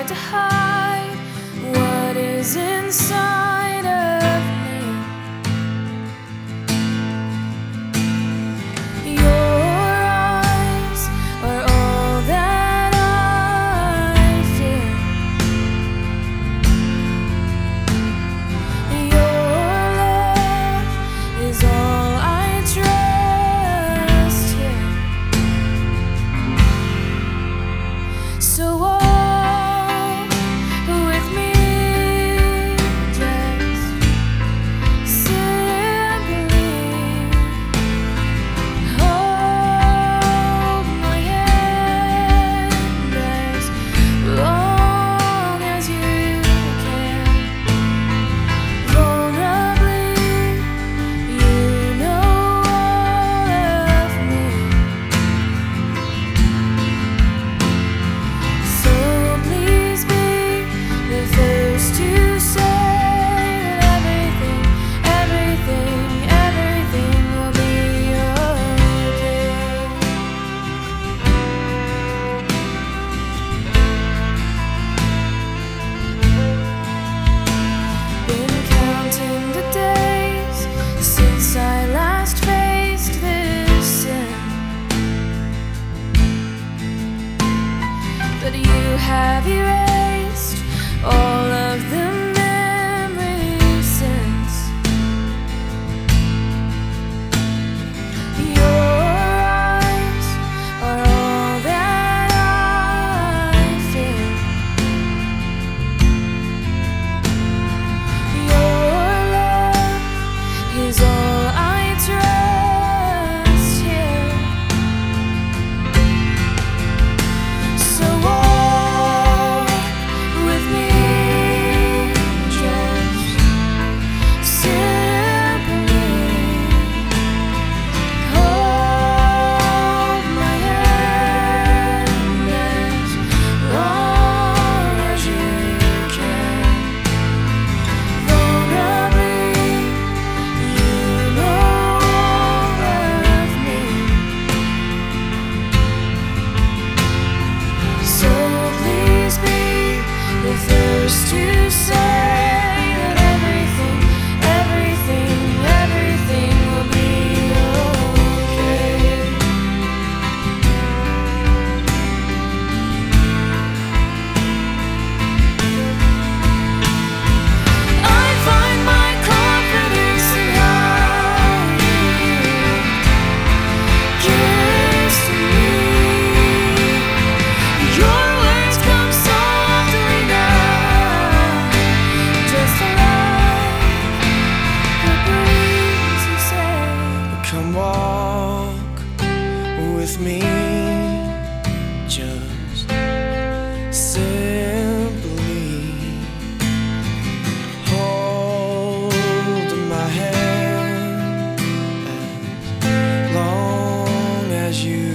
to hide what is inside of me. Your eyes are all that I feel. Your love is all I trust here. So walk with me, just simply hold my hand as long as you can. Vulnerably, you know all of me. So please be the first to say that everything, everything, everything will be okay. Been counting the days since I last faced this sin, but you have erased all of the memories since. Your eyes are all that I feel. Your love is all I trust here. So walk with me, just simply hold my hand as long as you can. Vulnerably, you know all of me. So please be the first to say that everything, everything, everything will be okay. I find my confidence in how you kiss me. Your words come softly now, just like the breeze you say. Come walk with me, just simply hold my hand as long as you